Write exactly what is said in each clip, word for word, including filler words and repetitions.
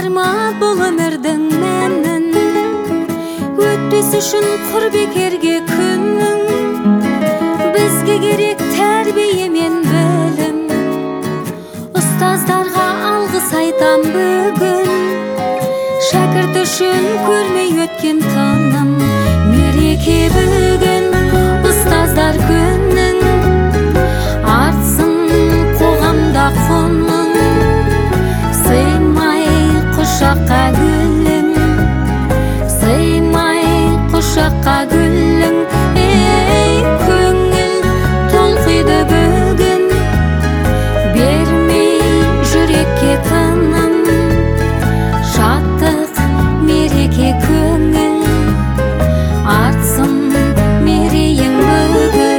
Барма бұл өмірдің мәнін, өтпес үшін құр бекерге күнің. Бізге керек тәрбие мен білім, ұстаздарға алғыс айтам бүгін. Шәкірт үшін көрмей өткен таным, мереке бүгін ұстаздар күнің. Артсын қоғамда құның, сыймай құшаққа гүлің, сыймай құшаққа гүлің. Ей, көңіл толқиды бүгін, бермей жүрекке тыным. Шаттық мереке көңіл, артсын мерейің бүгін.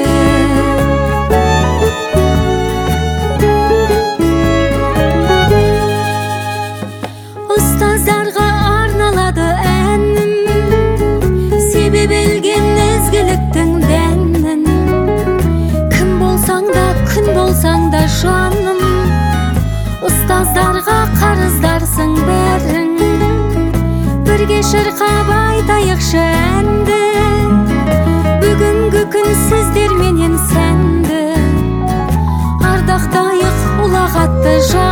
Ұстаздарға арналады әнім, себебі білген ізгіліктің дәнін. Кім болсаң да, күн болсаң да жаным, ұстаздарға қарыздарсың бәрің. Бірге шырқап айтайықшы әнді, бүгінгі күн сіздерменен сәнді. Ардақтайық ұлағатты жан